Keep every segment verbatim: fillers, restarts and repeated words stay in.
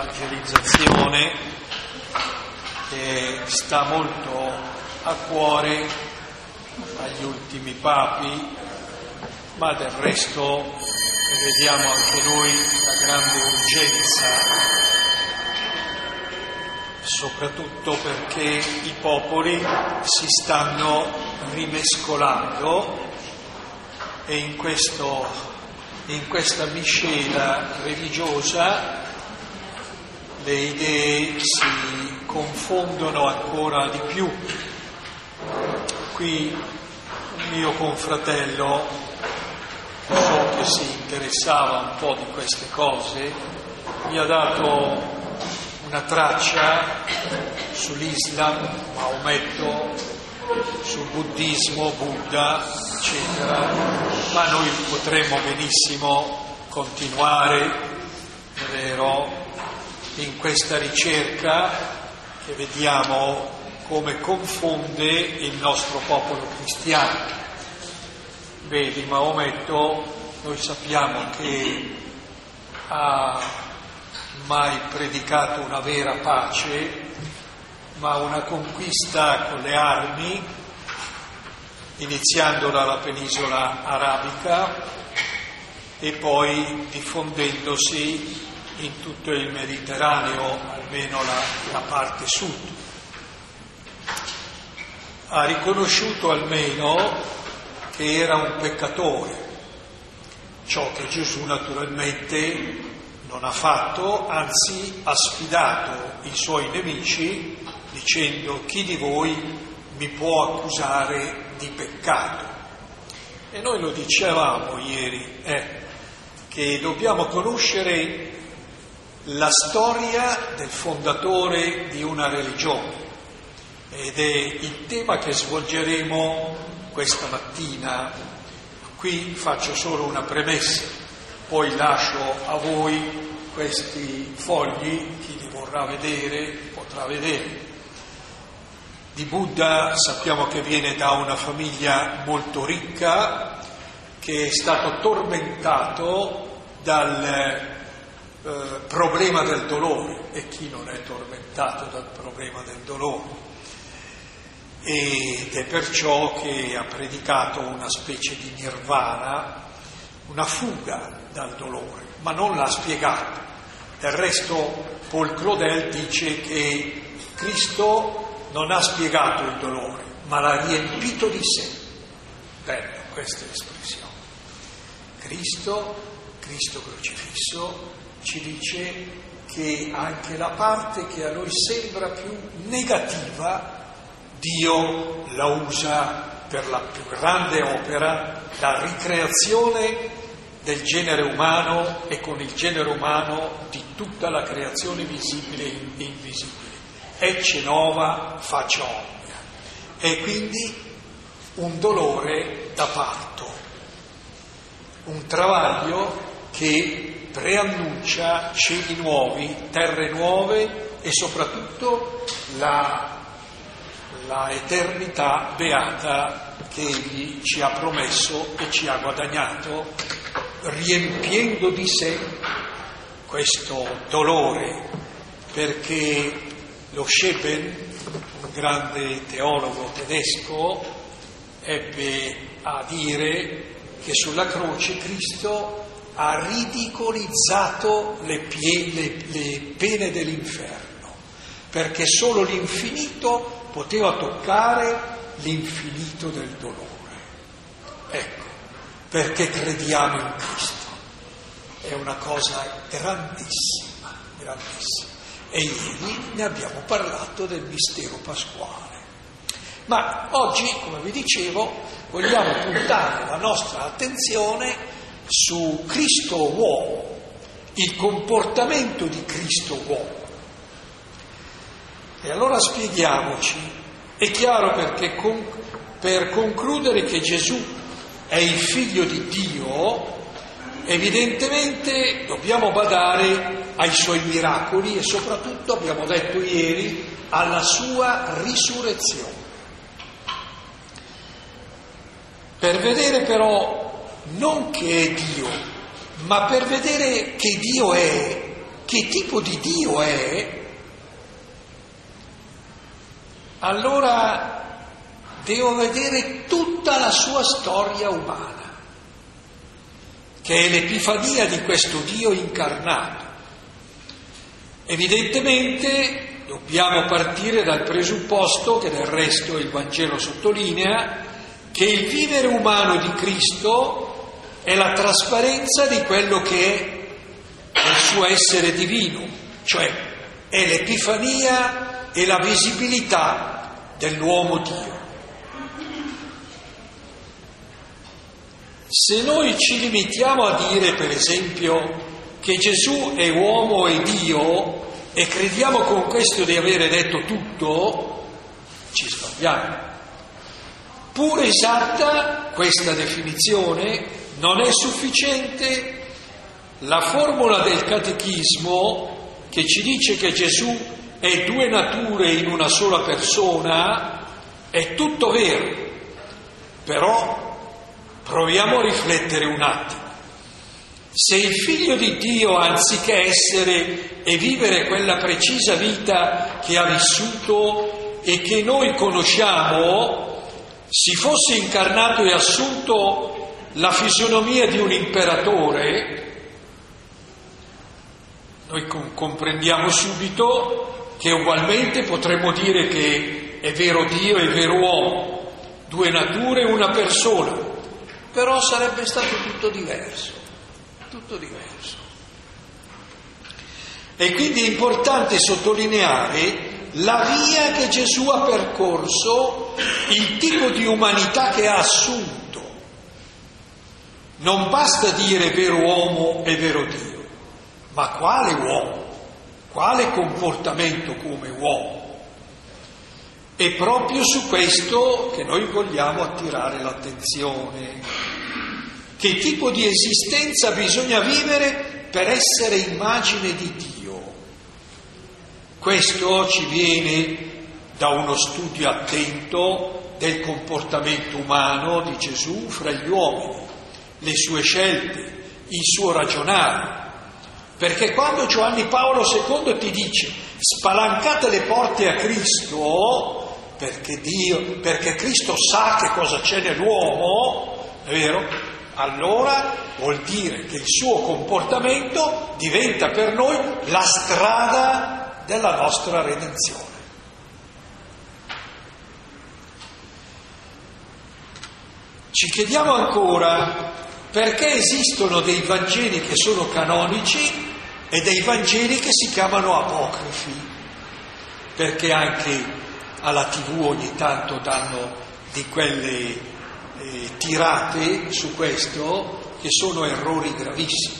dell'evangelizzazione che sta molto a cuore agli ultimi papi, ma del resto ne vediamo anche noi la grande urgenza, soprattutto perché i popoli si stanno rimescolando e in questo in questa miscela religiosa le idee si confondono ancora di più. Qui un mio confratello, so che si interessava un po' di queste cose, mi ha dato una traccia sull'Islam, Maometto, sul buddismo, Buddha, eccetera, ma noi potremmo benissimo continuare, è vero, in questa ricerca che vediamo come confonde il nostro popolo cristiano. Vedi, Maometto, noi sappiamo che ha mai predicato una vera pace, ma una conquista con le armi, iniziando dalla penisola arabica e poi diffondendosi in tutto il Mediterraneo, almeno la, la parte sud. Ha riconosciuto almeno che era un peccatore, ciò che Gesù naturalmente non ha fatto, anzi ha sfidato i suoi nemici dicendo: chi di voi mi può accusare di peccato? E noi lo dicevamo ieri, eh, che dobbiamo conoscere la storia del fondatore di una religione, ed è il tema che svolgeremo questa mattina. Qui faccio solo una premessa, poi lascio a voi questi fogli, chi li vorrà vedere potrà vedere. Di Buddha sappiamo che viene da una famiglia molto ricca, che è stato tormentato dal eh, problema del dolore, e chi non è tormentato dal problema del dolore? Ed è perciò che ha predicato una specie di nirvana, una fuga dal dolore, ma non l'ha spiegato. Del resto Paul Claudel dice che Cristo non ha spiegato il dolore, ma l'ha riempito di sé. Bella questa espressione. Cristo, Cristo crocifisso, ci dice che anche la parte che a noi sembra più negativa, Dio la usa per la più grande opera, la ricreazione del genere umano e con il genere umano di tutta la creazione visibile e invisibile. Ecce nova faccia omnia. E quindi un dolore da parto, un travaglio che preannuncia cieli nuovi, terre nuove e soprattutto la, la eternità beata che Egli ci ha promesso e ci ha guadagnato, riempiendo di sé questo dolore, perché lo Scheben, un grande teologo tedesco, ebbe a dire che sulla croce Cristo ha ridicolizzato le, pie, le, le pene dell'inferno, perché solo l'infinito poteva toccare l'infinito del dolore. Ecco, perché crediamo in Cristo. È una cosa grandissima, grandissima. E ieri ne abbiamo parlato del mistero pasquale. Ma oggi, come vi dicevo, vogliamo puntare la nostra attenzione su Cristo uomo, il comportamento di Cristo uomo. E allora spieghiamoci. È chiaro perché con, per concludere che Gesù è il figlio di Dio, evidentemente dobbiamo badare ai suoi miracoli e soprattutto, abbiamo detto ieri, alla sua risurrezione. Per vedere però non che è Dio, ma per vedere che Dio è, che tipo di Dio è, allora devo vedere tutta la sua storia umana, che è l'epifania di questo Dio incarnato. Evidentemente dobbiamo partire dal presupposto, che del resto il Vangelo sottolinea, che il vivere umano di Cristo è la trasparenza di quello che è il suo essere divino, cioè è l'epifania e la visibilità dell'uomo Dio. Se noi ci limitiamo a dire, per esempio, che Gesù è uomo e Dio e crediamo con questo di avere detto tutto, ci sbagliamo. Pur esatta questa definizione non è sufficiente. La formula del catechismo, che ci dice che Gesù è due nature in una sola persona, è tutto vero, però proviamo a riflettere un attimo. Se il Figlio di Dio, anziché essere e vivere quella precisa vita che ha vissuto e che noi conosciamo, si fosse incarnato e assunto la fisionomia di un imperatore, noi comprendiamo subito che ugualmente potremmo dire che è vero Dio e vero uomo, due nature, una persona, però sarebbe stato tutto diverso, tutto diverso. E quindi è importante sottolineare la via che Gesù ha percorso, il tipo di umanità che ha assunto. Non basta dire vero uomo e vero Dio, ma quale uomo? Quale comportamento come uomo? È proprio su questo che noi vogliamo attirare l'attenzione. Che tipo di esistenza bisogna vivere per essere immagine di Dio? Questo ci viene da uno studio attento del comportamento umano di Gesù fra gli uomini, le sue scelte, il suo ragionare. Perché quando Giovanni Paolo secondo ti dice spalancate le porte a Cristo, perché Dio, perché Cristo sa che cosa c'è nell'uomo, è vero? Allora vuol dire che il suo comportamento diventa per noi la strada della nostra redenzione. Ci chiediamo ancora perché esistono dei Vangeli che sono canonici e dei Vangeli che si chiamano apocrifi, perché anche alla tivù ogni tanto danno di quelle eh, tirate su questo che sono errori gravissimi.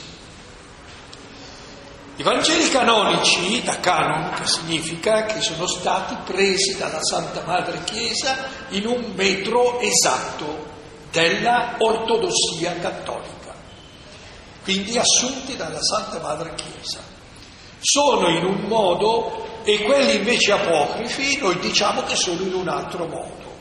I Vangeli canonici, da canon, che significa che sono stati presi dalla Santa Madre Chiesa in un metro esatto della ortodossia cattolica, quindi assunti dalla Santa Madre Chiesa. Sono in un modo e quelli invece apocrifi noi diciamo che sono in un altro modo,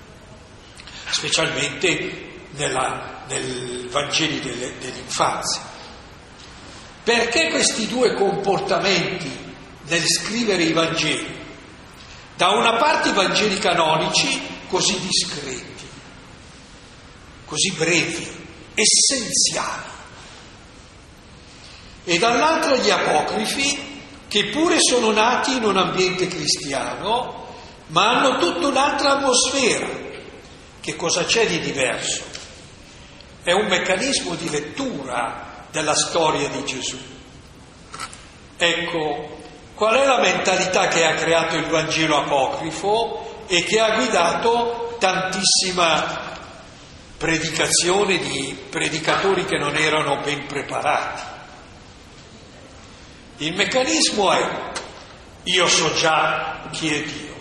specialmente nella, nel Vangeli delle, dell'infanzia. Perché questi due comportamenti nel scrivere i Vangeli? Da una parte i Vangeli canonici così discreti, così brevi, essenziali, e dall'altra gli apocrifi che pure sono nati in un ambiente cristiano ma hanno tutta un'altra atmosfera. Che cosa c'è di diverso? È un meccanismo di lettura della storia di Gesù. Ecco, qual è la mentalità che ha creato il Vangelo apocrifo e che ha guidato tantissima predicazione di predicatori che non erano ben preparati? Il meccanismo è: io so già chi è Dio,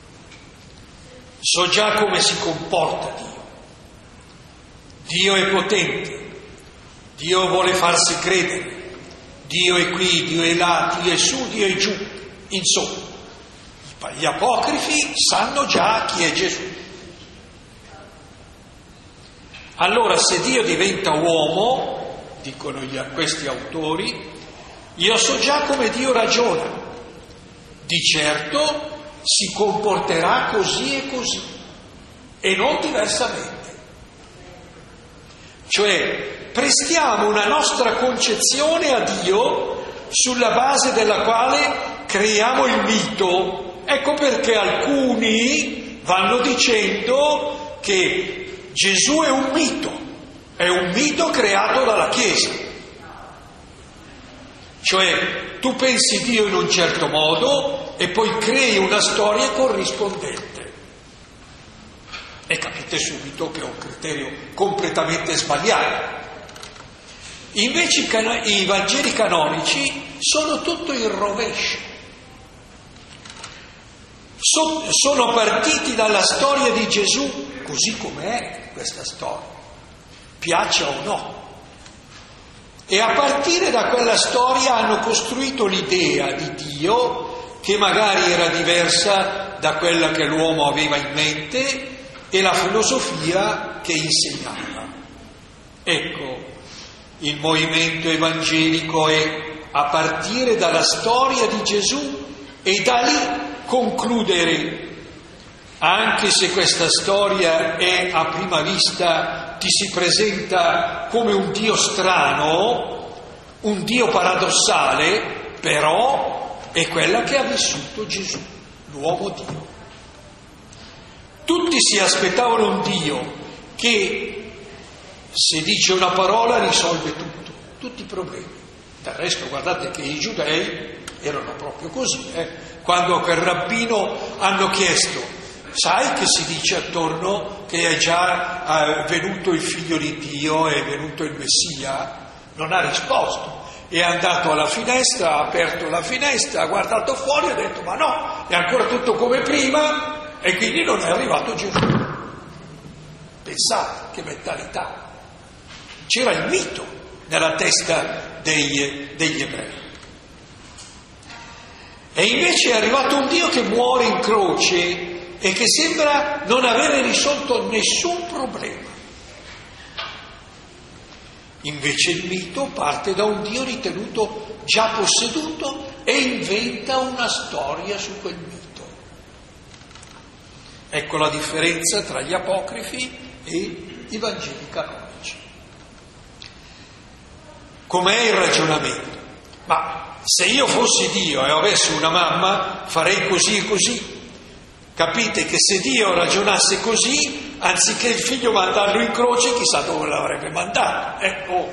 so già come si comporta Dio, Dio è potente, Dio vuole farsi credere, Dio è qui, Dio è là, Dio è su, Dio è giù. Insomma, gli apocrifi sanno già chi è Gesù. Allora, se Dio diventa uomo, dicono gli, questi autori, io so già come Dio ragiona, di certo si comporterà così e così, e non diversamente. Cioè, prestiamo una nostra concezione a Dio sulla base della quale creiamo il mito. Ecco perché alcuni vanno dicendo che Gesù è un mito, è un mito creato dalla Chiesa. Cioè, tu pensi Dio in un certo modo e poi crei una storia corrispondente. E capite subito che è un criterio completamente sbagliato. Invece i Vangeli canonici sono tutto il rovescio. So, sono partiti dalla storia di Gesù, così com'è questa storia, piaccia o no. E a partire da quella storia hanno costruito l'idea di Dio, che magari era diversa da quella che l'uomo aveva in mente, e la filosofia che insegnava. Ecco, il movimento evangelico è a partire dalla storia di Gesù e da lì concludere, anche se questa storia è a prima vista, ti si presenta come un Dio strano, un Dio paradossale, però è quella che ha vissuto Gesù, l'uomo Dio. Tutti si aspettavano un Dio che, se dice una parola, risolve tutto, tutti i problemi. Del resto, guardate che i giudei erano proprio così. Eh? Quando a quel rabbino hanno chiesto, sai che si dice attorno che è già eh, venuto il figlio di Dio, è venuto il Messia? Non ha risposto. È andato alla finestra, ha aperto la finestra, ha guardato fuori e ha detto, ma no, è ancora tutto come prima. E quindi non è arrivato Gesù. Pensate che mentalità. C'era il mito nella testa degli, degli ebrei. E invece è arrivato un Dio che muore in croce e che sembra non avere risolto nessun problema. Invece il mito parte da un Dio ritenuto già posseduto e inventa una storia su quel mito. Ecco la differenza tra gli apocrifi e i Vangeli canonici. Com'è il ragionamento? Ma se io fossi Dio e avessi una mamma, farei così e così. Capite che se Dio ragionasse così, anziché il figlio mandarlo in croce, chissà dove l'avrebbe mandato. Ecco.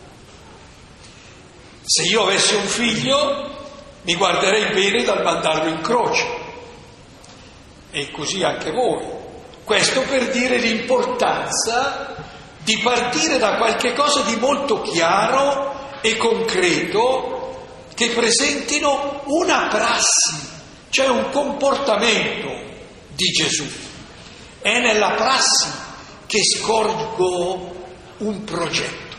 Se io avessi un figlio, mi guarderei bene dal mandarlo in croce. E così anche voi. Questo per dire l'importanza di partire da qualche cosa di molto chiaro e concreto, che presentino una prassi, cioè un comportamento di Gesù. È nella prassi che scorgo un progetto.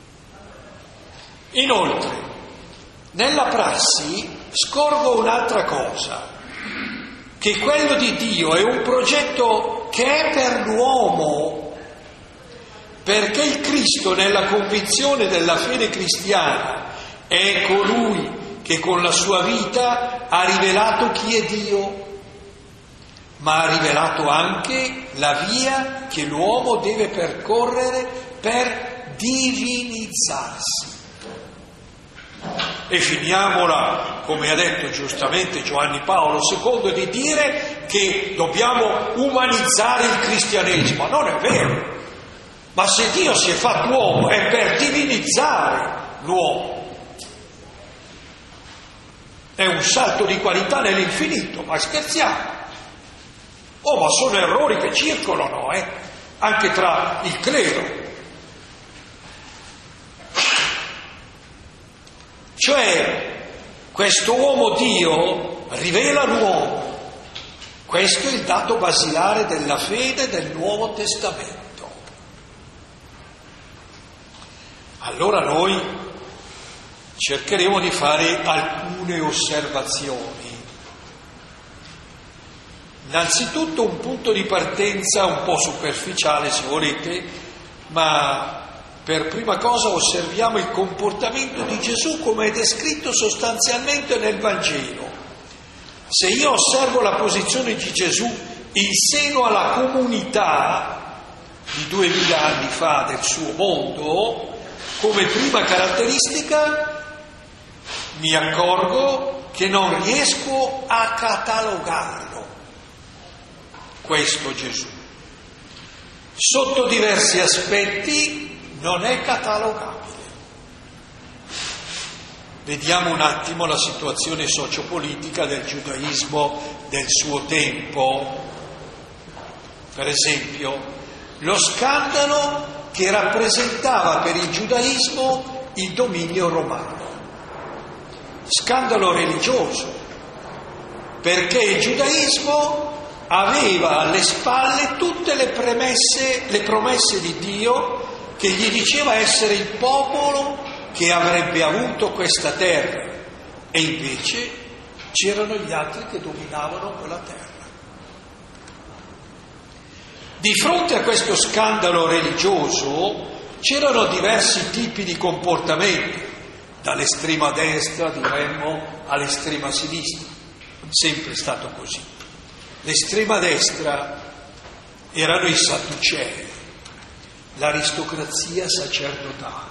Inoltre, nella prassi scorgo un'altra cosa, che quello di Dio è un progetto che è per l'uomo, perché il Cristo, nella convinzione della fede cristiana, è colui che con la sua vita ha rivelato chi è Dio, ma ha rivelato anche la via che l'uomo deve percorrere per divinizzarsi. E finiamola, come ha detto giustamente Giovanni Paolo secondo, di dire che dobbiamo umanizzare il cristianesimo. Non è vero. Ma se Dio si è fatto uomo è per divinizzare l'uomo. È un salto di qualità nell'infinito, ma scherziamo. Oh, ma sono errori che circolano, eh? Anche tra il clero. Cioè, questo uomo Dio rivela l'uomo. Questo è il dato basilare della fede del Nuovo Testamento. Allora noi cercheremo di fare alcune osservazioni. Innanzitutto un punto di partenza un po' superficiale, se volete, ma per prima cosa osserviamo il comportamento di Gesù come è descritto sostanzialmente nel Vangelo. Se io osservo la posizione di Gesù in seno alla comunità di duemila anni fa del suo mondo, come prima caratteristica mi accorgo che non riesco a catalogarlo, questo Gesù. Sotto diversi aspetti non è catalogabile. Vediamo un attimo la situazione sociopolitica del giudaismo del suo tempo. Per esempio, lo scandalo che rappresentava per il giudaismo il dominio romano. Scandalo religioso, perché il giudaismo aveva alle spalle tutte le premesse, le promesse di Dio che gli diceva essere il popolo che avrebbe avuto questa terra, e invece c'erano gli altri che dominavano quella terra. Di fronte a questo scandalo religioso c'erano diversi tipi di comportamenti, dall'estrema destra, diremmo, all'estrema sinistra. Sempre stato così. L'estrema destra erano i Sadducei, l'aristocrazia sacerdotale,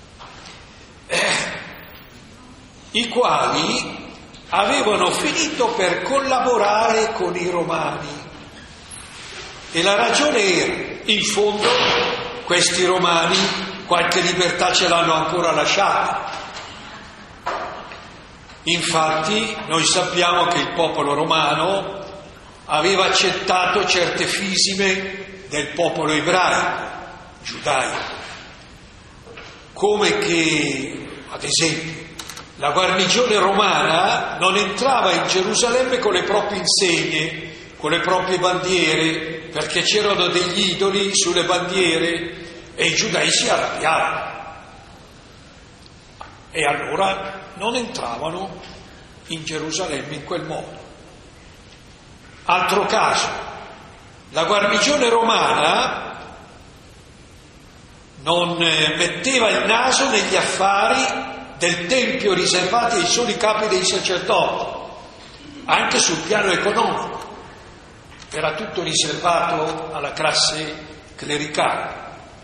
eh, i quali avevano finito per collaborare con i romani. E la ragione era, in fondo, questi romani qualche libertà ce l'hanno ancora lasciata. Infatti noi sappiamo che il popolo romano aveva accettato certe fisime del popolo ebraico, giudaico, come che, ad esempio, la guarnigione romana non entrava in Gerusalemme con le proprie insegne, con le proprie bandiere, perché c'erano degli idoli sulle bandiere e i giudei si arrabbiavano. E allora non entravano in Gerusalemme in quel modo. Altro caso, la guarnigione romana non metteva il naso negli affari del tempio riservati ai soli capi dei sacerdoti, anche sul piano economico. Era tutto riservato alla classe clericale.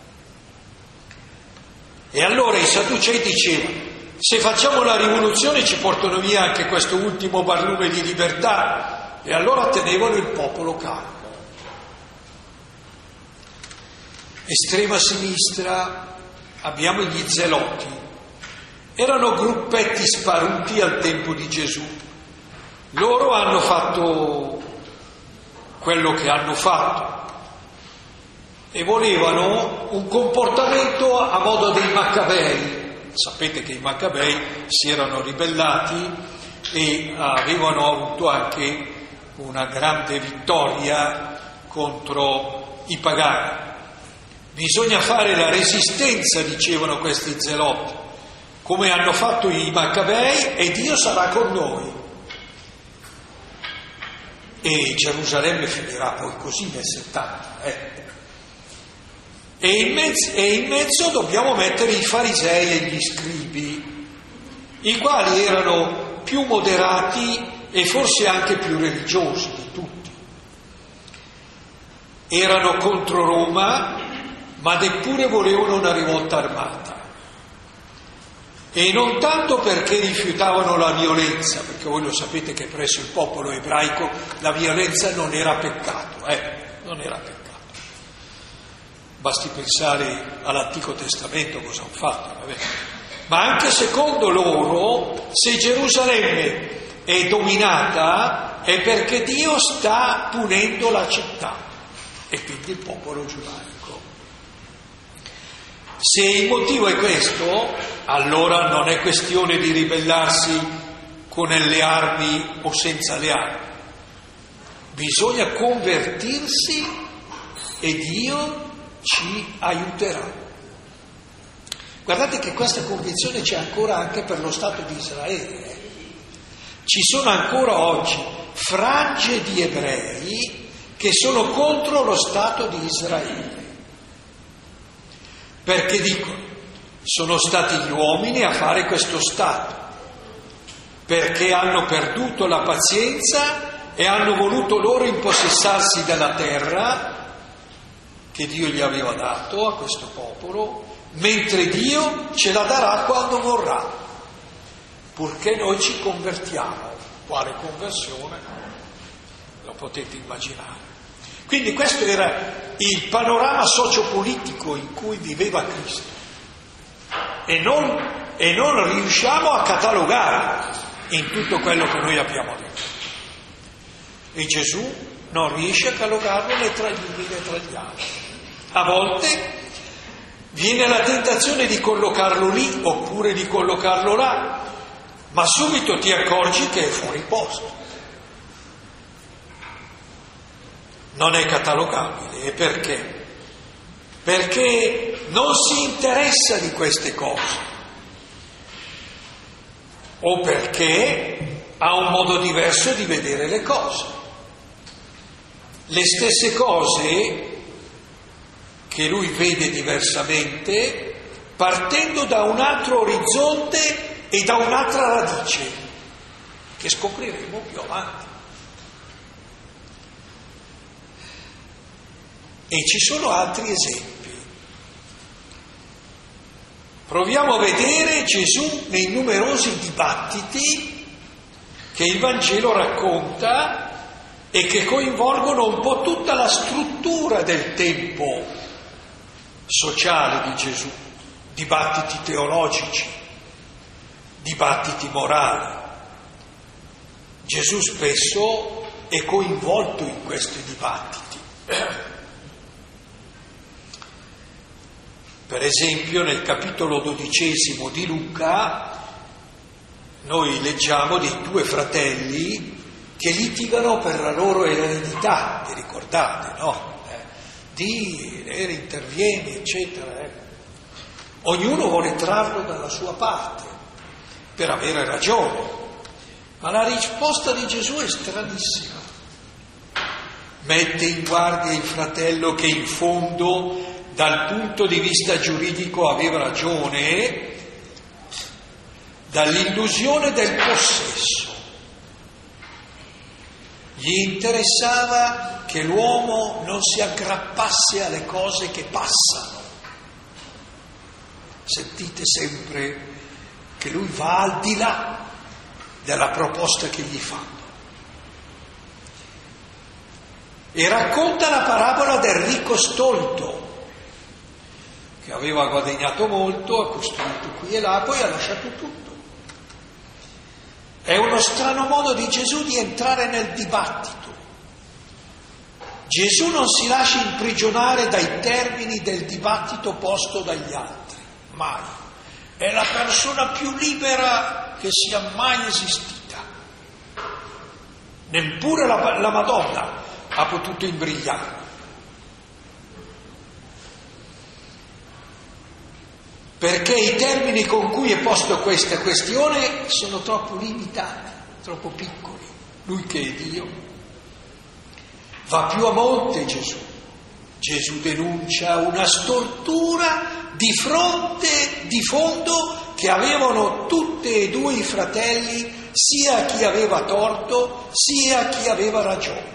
E allora i Sadducei dicevano: se facciamo la rivoluzione ci portano via anche questo ultimo barlume di libertà, e allora tenevano il popolo calmo. Estrema sinistra abbiamo gli Zeloti, erano gruppetti sparuti al tempo di Gesù. Loro hanno fatto quello che hanno fatto e volevano un comportamento a modo dei Maccabei. Sapete che i Maccabei si erano ribellati e avevano avuto anche una grande vittoria contro i pagani. Bisogna fare la resistenza, dicevano questi zeloti, come hanno fatto i Maccabei, e Dio sarà con noi. E Gerusalemme finirà poi così nel settanta. Eh. E, in mezzo, e in mezzo dobbiamo mettere i farisei e gli scribi, i quali erano più moderati e forse anche più religiosi di tutti. Erano contro Roma, ma neppure volevano una rivolta armata. E non tanto perché rifiutavano la violenza, perché voi lo sapete che presso il popolo ebraico la violenza non era peccato, eh, non era peccato. Basti pensare all'Antico Testamento cosa hanno fatto, vabbè. Ma anche secondo loro, se Gerusalemme è dominata è perché Dio sta punendo la città e quindi il popolo giudaico. Se il motivo è questo, allora non è questione di ribellarsi con le armi o senza le armi. Bisogna convertirsi e Dio ci aiuterà. Guardate che questa convinzione c'è ancora anche per lo Stato di Israele. Ci sono ancora oggi frange di ebrei che sono contro lo Stato di Israele. Perché dicono, sono stati gli uomini a fare questo stato, perché hanno perduto la pazienza e hanno voluto loro impossessarsi della terra che Dio gli aveva dato a questo popolo, mentre Dio ce la darà quando vorrà, purché noi ci convertiamo. Quale conversione? Lo potete immaginare. Quindi questo era il panorama sociopolitico in cui viveva Cristo e non, e non riusciamo a catalogarlo in tutto quello che noi abbiamo detto. E Gesù non riesce a catalogarlo né tra gli uni né tra gli altri. A volte viene la tentazione di collocarlo lì oppure di collocarlo là, ma subito ti accorgi che è fuori posto. Non è catalogabile. E perché? Perché non si interessa di queste cose, o perché ha un modo diverso di vedere le cose. Le stesse cose che lui vede diversamente, partendo da un altro orizzonte e da un'altra radice, che scopriremo più avanti. E ci sono altri esempi. Proviamo a vedere Gesù nei numerosi dibattiti che il Vangelo racconta e che coinvolgono un po' tutta la struttura del tempo sociale di Gesù, dibattiti teologici, dibattiti morali. Gesù spesso è coinvolto in questi dibattiti. Per esempio nel capitolo dodicesimo di Luca noi leggiamo dei due fratelli che litigano per la loro eredità, vi ricordate, no? Eh, di, Eri intervieni, eccetera. Eh. Ognuno vuole trarlo dalla sua parte per avere ragione, ma la risposta di Gesù è stranissima. Mette in guardia il fratello che in fondo dal punto di vista giuridico aveva ragione, dall'illusione del possesso. Gli interessava che l'uomo non si aggrappasse alle cose che passano. Sentite sempre che lui va al di là della proposta che gli fanno. E racconta la parabola del ricco stolto, che aveva guadagnato molto, ha costruito qui e là, poi ha lasciato tutto. È uno strano modo di Gesù di entrare nel dibattito. Gesù non si lascia imprigionare dai termini del dibattito posto dagli altri, mai. È la persona più libera che sia mai esistita. Neppure la, la Madonna ha potuto imbrigliare. Perché i termini con cui è posto questa questione sono troppo limitati, troppo piccoli. Lui che è Dio va più a monte Gesù. Gesù denuncia una stortura di fronte, di fondo, che avevano tutti e due i fratelli, sia chi aveva torto, sia chi aveva ragione.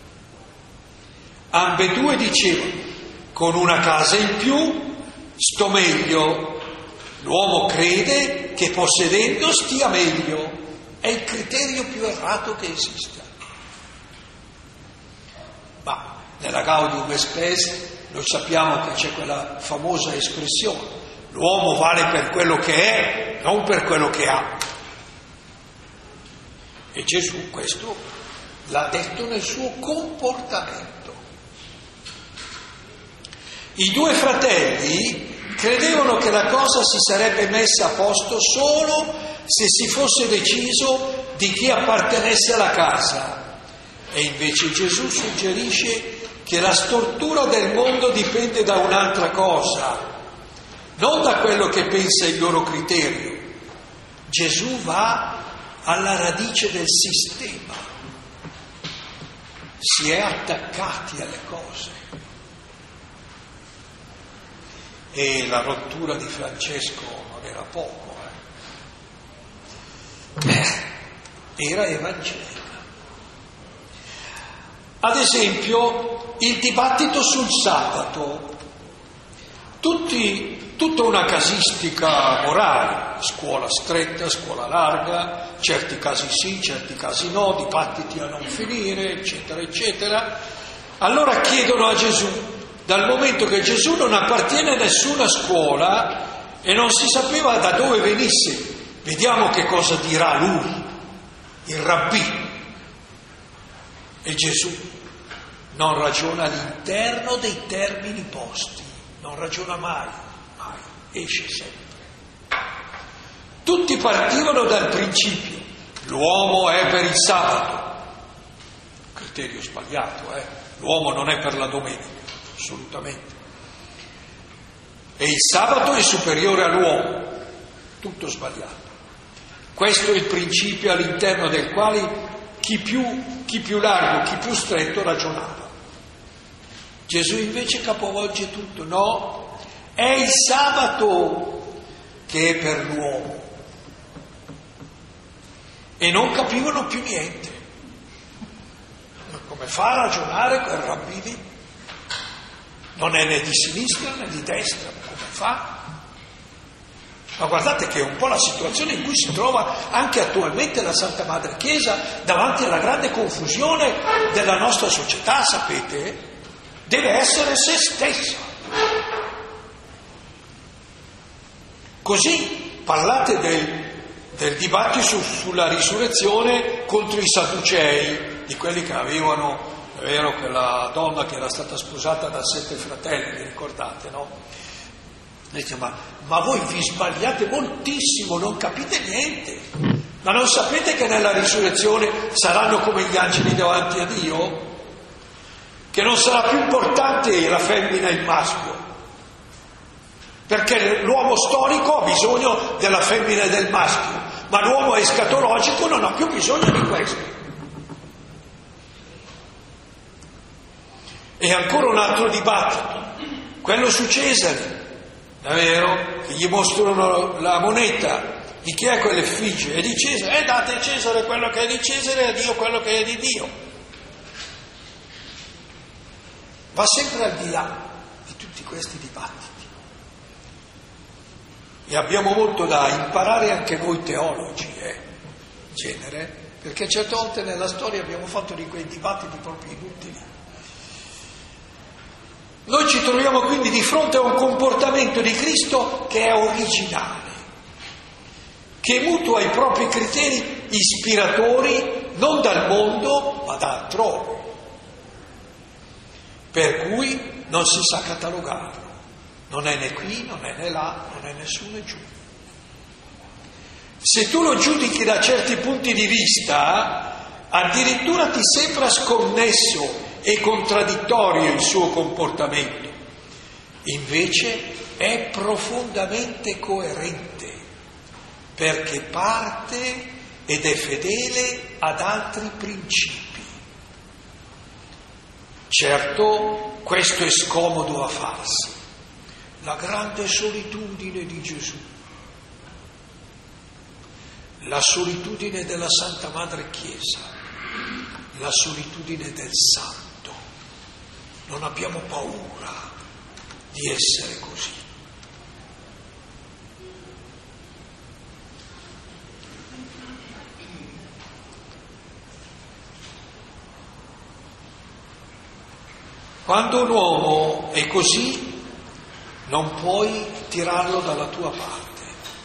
Ambedue dicevano, con una casa in più sto meglio. L'uomo crede che possedendo stia meglio. È il criterio più errato che esista. Ma nella Gaudium et Spes noi sappiamo che c'è quella famosa espressione: l'uomo vale per quello che è, non per quello che ha. E Gesù questo l'ha detto nel suo comportamento. I due fratelli credevano che la cosa si sarebbe messa a posto solo se si fosse deciso di chi appartenesse alla casa. E invece Gesù suggerisce che la stortura del mondo dipende da un'altra cosa, non da quello che pensa il loro criterio. Gesù va alla radice del sistema. Si è attaccati alle cose. e la rottura di Francesco non era poco, eh. Era evangelica. Ad esempio, il dibattito sul sabato, tutti, tutta una casistica morale, scuola stretta, scuola larga, certi casi sì, certi casi no, dibattiti a non finire, eccetera, eccetera. Allora chiedono a Gesù, dal momento che Gesù non appartiene a nessuna scuola e non si sapeva da dove venisse, vediamo che cosa dirà lui, il rabbì. E Gesù non ragiona all'interno dei termini posti, non ragiona mai, mai, esce sempre. Tutti partivano dal principio, l'uomo è per il sabato, criterio sbagliato, eh? L'uomo non è per la domenica, assolutamente. E il sabato è superiore all'uomo, tutto sbagliato. Questo è il principio all'interno del quale chi più, chi più largo, chi più stretto ragionava. Gesù invece capovolge tutto, no, è il sabato che è per l'uomo. E non capivano più niente. Ma come fa a ragionare quel rabbì lì? Non è né di sinistra né di destra, come fa? Ma guardate che è un po' la situazione in cui si trova anche attualmente la Santa Madre Chiesa davanti alla grande confusione della nostra società, sapete? Deve essere se stessa. Così parlate del, del dibattito su, sulla risurrezione contro i Sadducei, di quelli che avevano, è vero, quella donna che era stata sposata da sette fratelli, vi ricordate, no? Dice, ma, ma voi vi sbagliate moltissimo, non capite niente, ma non sapete che nella risurrezione saranno come gli angeli davanti a Dio? Che non sarà più importante la femmina e il maschio, perché l'uomo storico ha bisogno della femmina e del maschio, ma l'uomo escatologico non ha più bisogno di questo. E ancora un altro dibattito, quello su Cesare. È vero? Che gli mostrano la moneta, di chi è quell'effigie? È di Cesare, e eh, date a Cesare quello che è di Cesare e a Dio quello che è di Dio. Va sempre al di là di tutti questi dibattiti. E abbiamo molto da imparare anche noi teologi, eh, in genere, perché certe volte nella storia abbiamo fatto di quei dibattiti proprio inutili. Noi ci troviamo quindi di fronte a un comportamento di Cristo che è originale, che mutua i propri criteri ispiratori non dal mondo ma da altrove, per cui non si sa catalogarlo, non è né qui, non è né là, non è nessuno giù. Se tu lo giudichi da certi punti di vista, addirittura ti sembra sconnesso e contraddittorio il suo comportamento, invece è profondamente coerente, perché parte ed è fedele ad altri principi. Certo, questo è scomodo a farsi, la grande solitudine di Gesù, la solitudine della Santa Madre Chiesa, la solitudine del Santo. Non abbiamo paura di essere così. Quando un uomo è così, non puoi tirarlo dalla tua parte.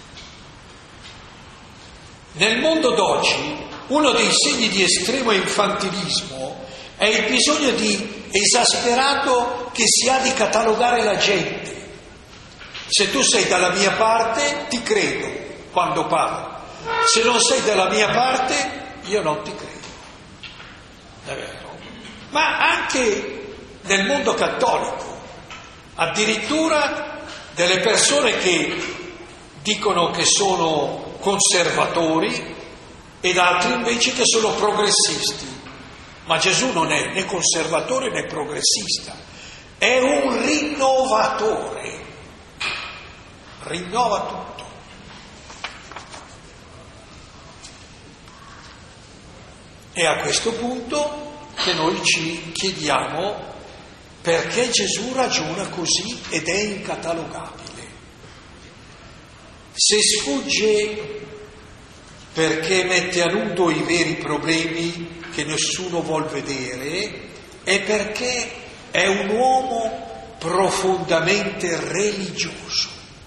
Nel mondo d'oggi, uno dei segni di estremo infantilismo è il bisogno di esasperato che si ha di catalogare la gente. Se tu sei dalla mia parte, ti credo quando parlo. Se non sei dalla mia parte, io non ti credo. È vero. Ma anche nel mondo cattolico, addirittura delle persone che dicono che sono conservatori ed altri invece che sono progressisti. Ma Gesù non è né conservatore né progressista, è un rinnovatore rinnova tutto. E a questo punto che noi ci chiediamo perché Gesù ragiona così ed è incatalogabile. Se sfugge perché mette a nudo i veri problemi che nessuno vuol vedere, è perché è un uomo profondamente religioso.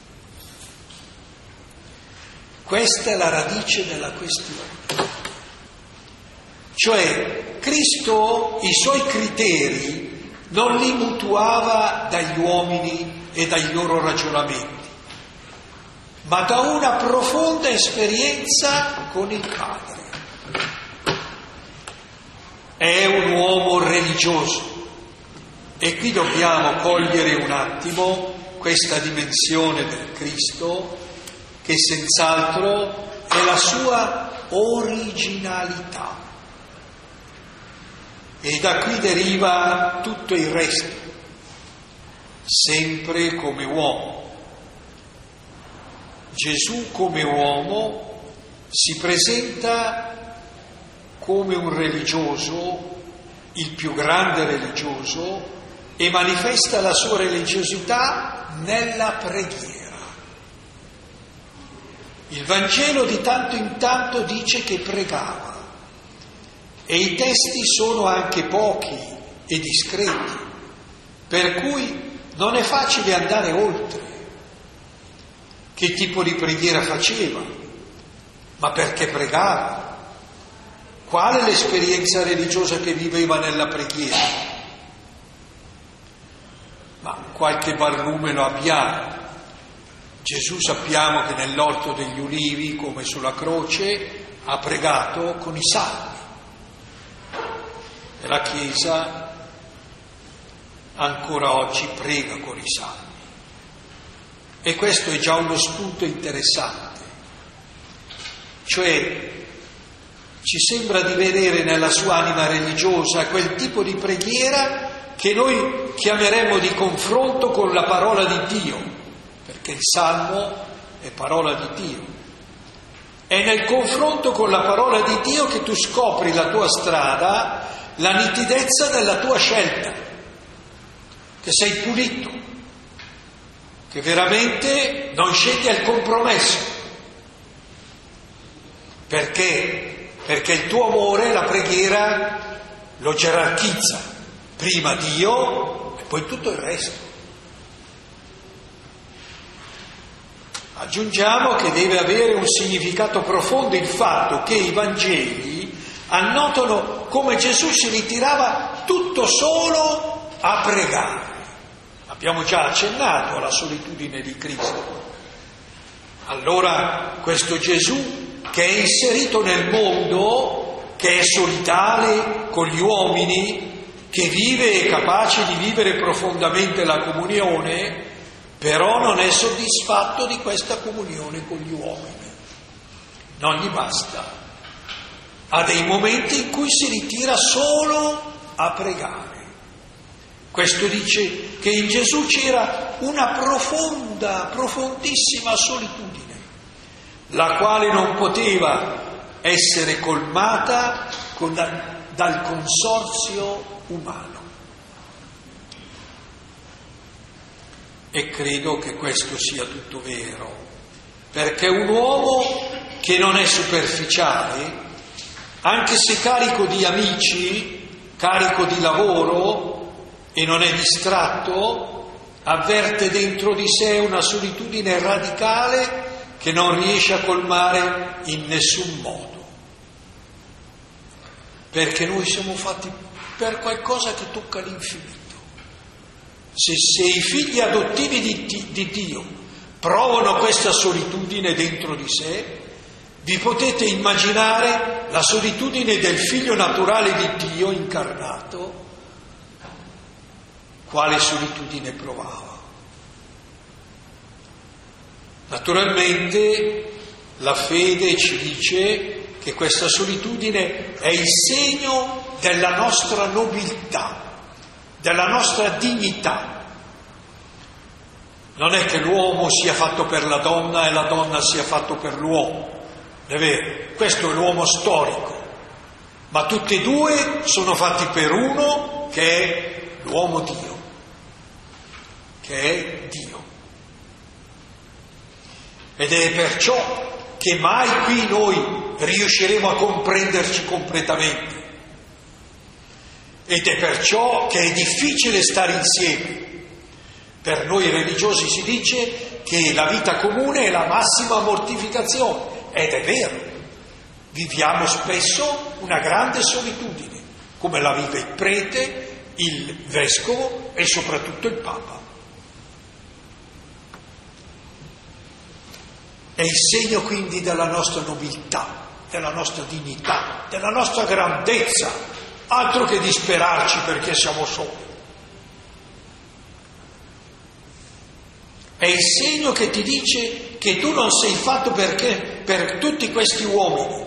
Questa è la radice della questione. Cioè, Cristo i suoi criteri non li mutuava dagli uomini e dai loro ragionamenti, ma da una profonda esperienza con il Padre. È un uomo religioso e qui dobbiamo cogliere un attimo questa dimensione del Cristo che senz'altro è la sua originalità. E da qui deriva tutto il resto, sempre come uomo. Gesù come uomo si presenta come un religioso, il più grande religioso, e manifesta la sua religiosità nella preghiera. Il Vangelo di tanto in tanto dice che pregava. E i testi sono anche pochi e discreti, per cui non è facile andare oltre. Che tipo di preghiera faceva? Ma perché pregava? Qual è l'esperienza religiosa che viveva nella preghiera? Ma qualche barlume lo abbiamo. Gesù sappiamo che nell'orto degli ulivi, come sulla croce, ha pregato con i salmi. E la Chiesa ancora oggi prega con i salmi. E questo è già uno spunto interessante. Cioè, ci sembra di vedere nella sua anima religiosa quel tipo di preghiera che noi chiameremmo di confronto con la parola di Dio, perché il Salmo è parola di Dio. È nel confronto con la parola di Dio che tu scopri la tua strada, la nitidezza della tua scelta, che sei pulito, che veramente non scegli il compromesso. Perché? Perché il tuo amore, la preghiera, lo gerarchizza. Prima Dio e poi tutto il resto. Aggiungiamo che deve avere un significato profondo il fatto che i Vangeli annotano come Gesù si ritirava tutto solo a pregare. Abbiamo già accennato alla solitudine di Cristo. Allora questo Gesù che è inserito nel mondo, che è solitale con gli uomini, che vive e è capace di vivere profondamente la comunione, però non è soddisfatto di questa comunione con gli uomini. Non gli basta. Ha dei momenti in cui si ritira solo a pregare. Questo dice che in Gesù c'era una profonda, profondissima solitudine, la quale non poteva essere colmata con la, dal consorzio umano. E credo che questo sia tutto vero, perché un uomo che non è superficiale, anche se carico di amici, carico di lavoro e non è distratto, avverte dentro di sé una solitudine radicale che non riesce a colmare in nessun modo. Perché noi siamo fatti per qualcosa che tocca l'infinito. Se, se i figli adottivi di, di Dio provano questa solitudine dentro di sé, vi potete immaginare la solitudine del figlio naturale di Dio incarnato, quale solitudine provava. Naturalmente la fede ci dice che questa solitudine è il segno della nostra nobiltà, della nostra dignità. Non è che l'uomo sia fatto per la donna e la donna sia fatto per l'uomo, è vero, questo è l'uomo storico, ma tutti e due sono fatti per uno che è l'uomo Dio, che è Dio. Ed è perciò che mai qui noi riusciremo a comprenderci completamente. Ed è perciò che è difficile stare insieme. Per noi religiosi si dice che la vita comune è la massima mortificazione, ed è vero. Viviamo spesso una grande solitudine, come la vive il prete, il vescovo e soprattutto il Papa. È il segno quindi della nostra nobiltà, della nostra dignità, della nostra grandezza, altro che disperarci perché siamo soli. È il segno che ti dice che tu non sei fatto perché per tutti questi uomini,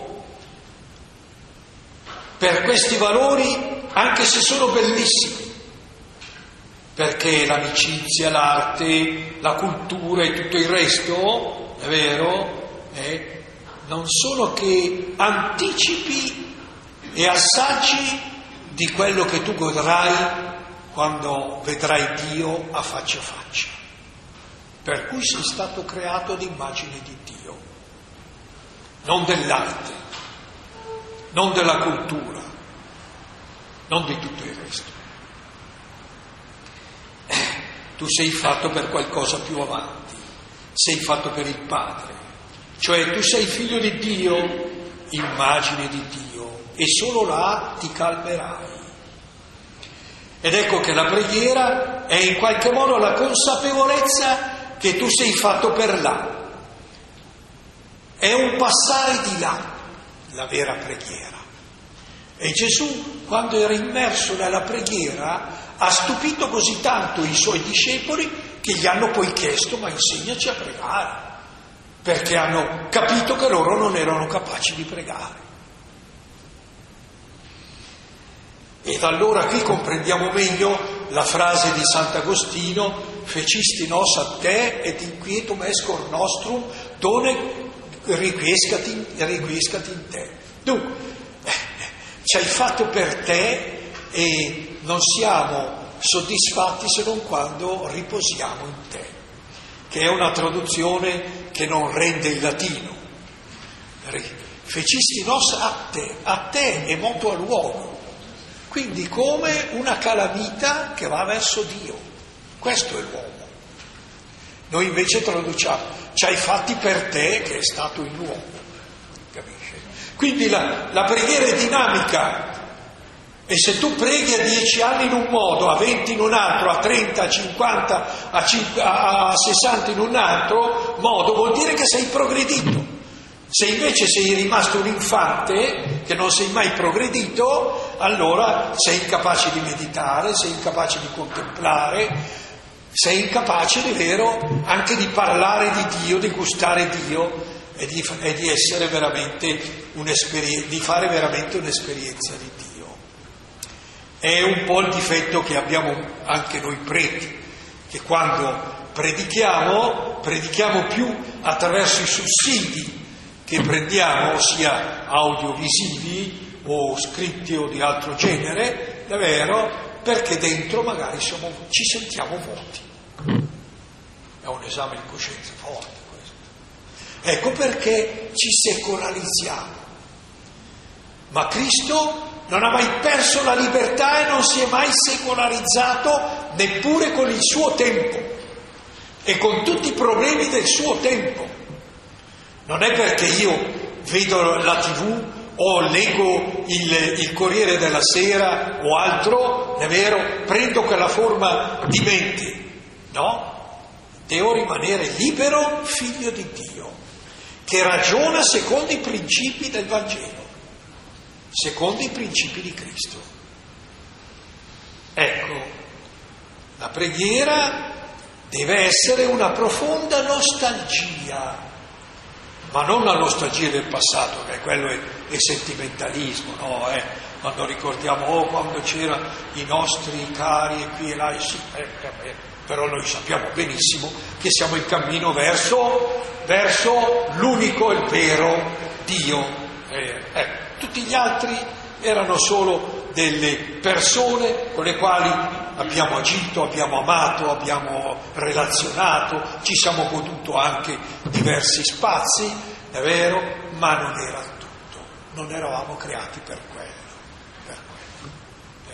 per questi valori, anche se sono bellissimi, perché l'amicizia, l'arte, la cultura e tutto il resto, è vero, eh, non sono che anticipi e assaggi di quello che tu godrai quando vedrai Dio a faccia a faccia. Per cui sei stato creato ad immagine di Dio, non dell'arte, non della cultura, non di tutto il resto. Eh, tu sei fatto per qualcosa più avanti, sei fatto per il Padre, cioè tu sei figlio di Dio, immagine di Dio, e solo là ti calmerai. Ed ecco che la preghiera è in qualche modo la consapevolezza che tu sei fatto per là. È un passare di là, la vera preghiera. E Gesù, quando era immerso nella preghiera, ha stupito così tanto i suoi discepoli che gli hanno poi chiesto: ma insegnaci a pregare, perché hanno capito che loro non erano capaci di pregare. Ed allora qui comprendiamo meglio la frase di Sant'Agostino: fecisti nos a te et inquietum est cor nostrum, done requiescati, requiescati in te. Dunque, eh, ci hai fatto per te e non siamo soddisfatti se non quando riposiamo in te, che è una traduzione che non rende il latino. Fecisti nos a te, a te è molto a luogo, quindi come una calamita che va verso Dio. Questo è l'uomo. Noi invece traduciamo: ci hai fatti per te, che è stato in uomo. Capisci? Quindi la, la preghiera è dinamica, e se tu preghi a dieci anni in un modo, a venti in un altro, a trenta, a cinquanta, a, cinque, a, a sessanta in un altro modo, vuol dire che sei progredito. Se invece sei rimasto un infante, che non sei mai progredito, allora sei incapace di meditare, sei incapace di contemplare, sei incapace, di vero, anche di parlare di Dio, di gustare Dio e di, e di essere veramente un'esperienza, di fare veramente un'esperienza di Dio. È un po' il difetto che abbiamo anche noi preti, che quando predichiamo, predichiamo più attraverso i sussidi che prendiamo, sia audiovisivi o scritti o di altro genere, davvero, perché dentro magari siamo, ci sentiamo vuoti. È un esame di coscienza forte questo. Ecco perché ci secolarizziamo. Ma Cristo non ha mai perso la libertà e non si è mai secolarizzato neppure con il suo tempo e con tutti i problemi del suo tempo. Non è perché io vedo la tivù o leggo il, il Corriere della Sera o altro, è vero, prendo quella forma di mente. No, devo rimanere libero figlio di Dio, che ragiona secondo i principi del Vangelo, secondo i principi di Cristo. Ecco, la preghiera deve essere una profonda nostalgia, ma non la nostalgia del passato, che quello è, è sentimentalismo, no? Eh? Quando ricordiamo, oh, quando c'erano i nostri cari e qui e là, e sì, eh, eh, però noi sappiamo benissimo che siamo in cammino verso, verso l'unico e vero Dio. Eh, eh, tutti gli altri erano solo delle persone con le quali abbiamo agito, abbiamo amato, abbiamo relazionato, ci siamo goduto anche diversi spazi, è vero, ma non era tutto, non eravamo creati per quello, per quello, per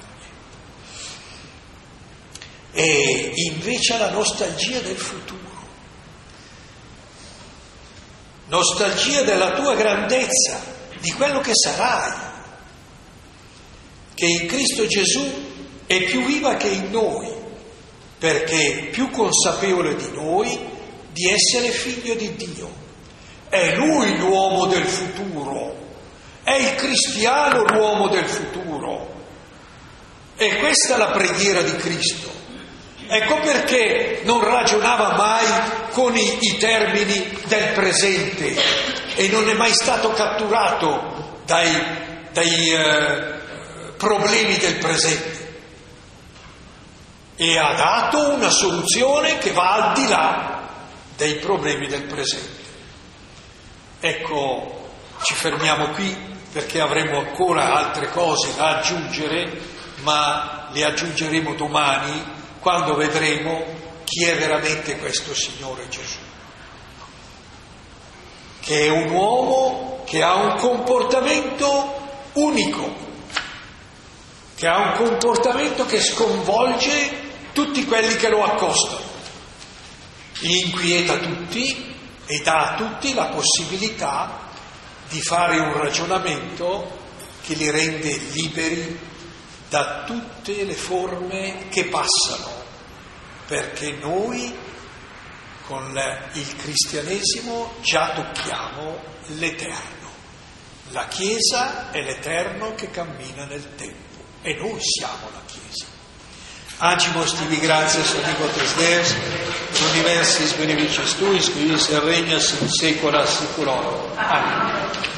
niente. E invece la nostalgia del futuro, nostalgia della tua grandezza, di quello che sarai, che in Cristo Gesù è più viva che in noi, perché è più consapevole di noi di essere figlio di Dio. È Lui l'uomo del futuro, è il cristiano l'uomo del futuro. E questa è la preghiera di Cristo. Ecco perché non ragionava mai con i, i termini del presente e non è mai stato catturato dai, dai eh, problemi del presente. E ha dato una soluzione che va al di là dei problemi del presente. Ecco, ci fermiamo qui perché avremo ancora altre cose da aggiungere, ma le aggiungeremo domani quando vedremo chi è veramente questo Signore Gesù, che è un uomo che ha un comportamento unico, che ha un comportamento che sconvolge tutti quelli che lo accostano, inquieta tutti e dà a tutti la possibilità di fare un ragionamento che li rende liberi da tutte le forme che passano, perché noi con il cristianesimo già tocchiamo l'eterno. La Chiesa è l'eterno che cammina nel tempo e noi siamo la Chiesa. Agimos tibi gratias omnipotes Deus, universis beneficiis tuis, qui regnas in saecula saeculorum. Amen.